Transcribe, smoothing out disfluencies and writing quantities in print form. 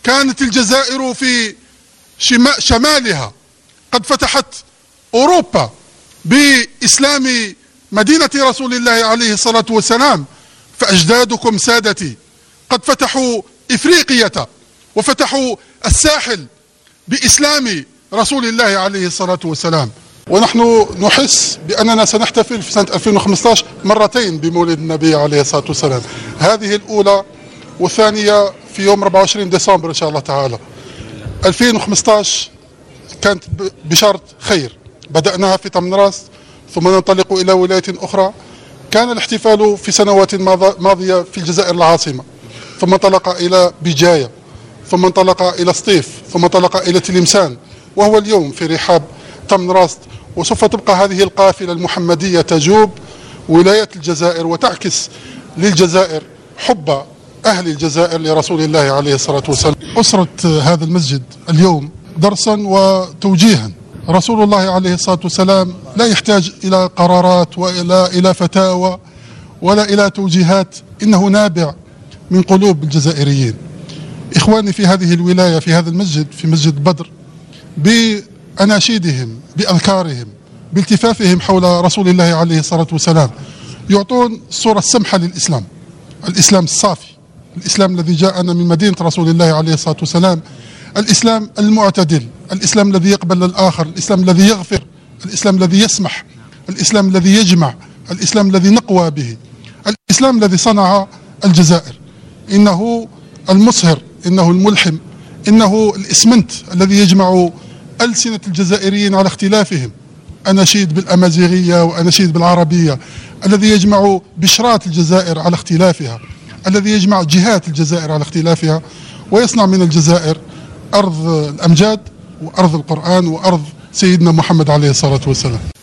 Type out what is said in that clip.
كانت الجزائر في شمالها قد فتحت أوروبا بإسلام مدينة رسول الله عليه الصلاة والسلام، فأجدادكم سادتي قد فتحوا إفريقية وفتحوا الساحل بإسلام رسول الله عليه الصلاة والسلام. ونحن نحس بأننا سنحتفل في سنة 2015 مرتين بمولد النبي عليه الصلاة والسلام، هذه الأولى والثانية في يوم 24 ديسمبر إن شاء الله تعالى. 2015 كانت بشرط خير، بدأناها في تمنراست ثم ننطلق إلى ولاية أخرى. كان الاحتفال في سنوات ماضية في الجزائر العاصمة، ثم انطلق إلى بجاية، ثم انطلق إلى سطيف، ثم انطلق إلى تلمسان، وهو اليوم في رحاب تمنراست. وسوف تبقى هذه القافلة المحمدية تجوب ولاية الجزائر وتعكس للجزائر حب أهل الجزائر لرسول الله عليه الصلاة والسلام. أسرة هذا المسجد اليوم درسا وتوجيها. رسول الله عليه الصلاة والسلام لا يحتاج إلى قرارات وإلى إلى فتاوى ولا إلى توجيهات، إنه نابع من قلوب الجزائريين. إخواني في هذه الولاية في هذا المسجد، في مسجد بدر، بأناشيدهم بأذكارهم بالتفافهم حول رسول الله عليه الصلاة والسلام يعطون الصورة السمحة للإسلام، الإسلام الصافي، الإسلام الذي جاءنا من مدينة رسول الله عليه الصلاة والسلام، الإسلام المعتدل، الإسلام الذي يقبل الآخر، الإسلام الذي يغفر، الإسلام الذي يسمح، الإسلام الذي يجمع، الإسلام الذي نقوى به، الإسلام الذي صنع الجزائر. إنه المصهر، إنه الملحم، إنه الإسمنت الذي يجمع ألسنة الجزائريين على اختلافهم، أناشيد بالأمازيغية وأناشيد بالعربية، الذي يجمع بشرات الجزائر على اختلافها، الذي يجمع جهات الجزائر على اختلافها، ويصنع من الجزائر أرض الأمجاد وأرض القرآن وأرض سيدنا محمد عليه الصلاة والسلام.